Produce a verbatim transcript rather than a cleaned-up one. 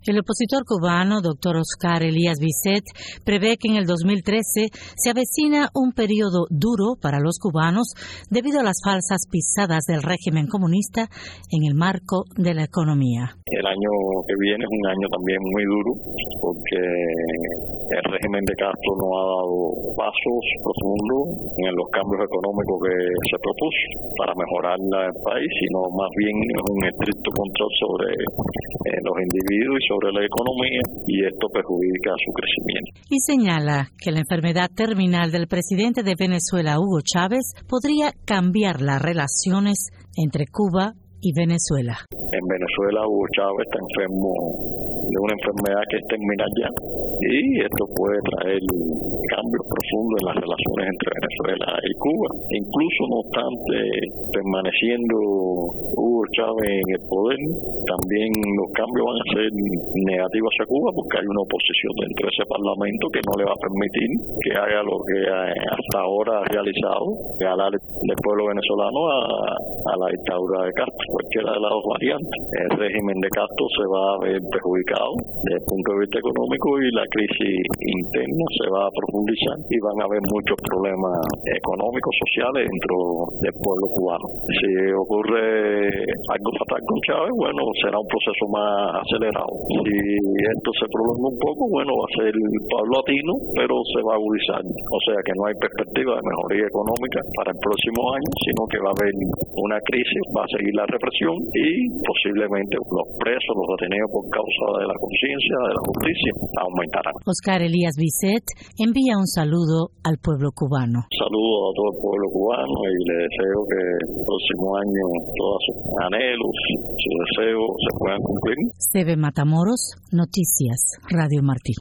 El opositor cubano, doctor Oscar Elías Bisset, prevé que en el dos mil trece se avecina un periodo duro para los cubanos debido a las falsas pisadas del régimen comunista en el marco de la economía. El año que viene es un año también muy duro porque el régimen de Castro no ha dado pasos profundos en los cambios económicos que se propuso para mejorar el país, sino más bien un estricto control sobre eh, los individuos y sobre la economía, y esto perjudica su crecimiento. Y señala que la enfermedad terminal del presidente de Venezuela, Hugo Chávez, podría cambiar las relaciones entre Cuba y Venezuela. En Venezuela, Hugo Chávez está enfermo de una enfermedad que es terminal ya, y esto puede traer cambios profundos en las relaciones entre Venezuela y Cuba. Incluso, no obstante, permaneciendo Hugo Chávez en el poder, también los cambios van a ser negativos hacia Cuba porque hay una oposición dentro de ese parlamento que no le va a permitir que haga lo que hasta ahora ha realizado, ganar el pueblo venezolano a, a la dictadura de Castro, cualquiera de las dos variantes. El régimen de Castro se va a ver perjudicado desde el punto de vista económico y la crisis interna se va a profundizar y van a haber muchos problemas económicos, sociales dentro del pueblo cubano. Si ocurre algo fatal con Chávez, bueno, será un proceso más acelerado. Si esto se prolonga un poco, bueno, va a ser paulatino, pero se va a agudizar. O sea que no hay perspectiva de mejoría económica para el próximo año, sino que va a haber una crisis, va a seguir la represión y posiblemente los presos, los detenidos por causa de la conciencia, de la justicia, aumentarán. Oscar Elías Bisset envía un saludo al pueblo cubano. Saludo a todo el pueblo cubano y le deseo que el próximo año todos sus anhelos, sus deseos se puedan cumplir. Steve Matamoros, Noticias, Radio Martí.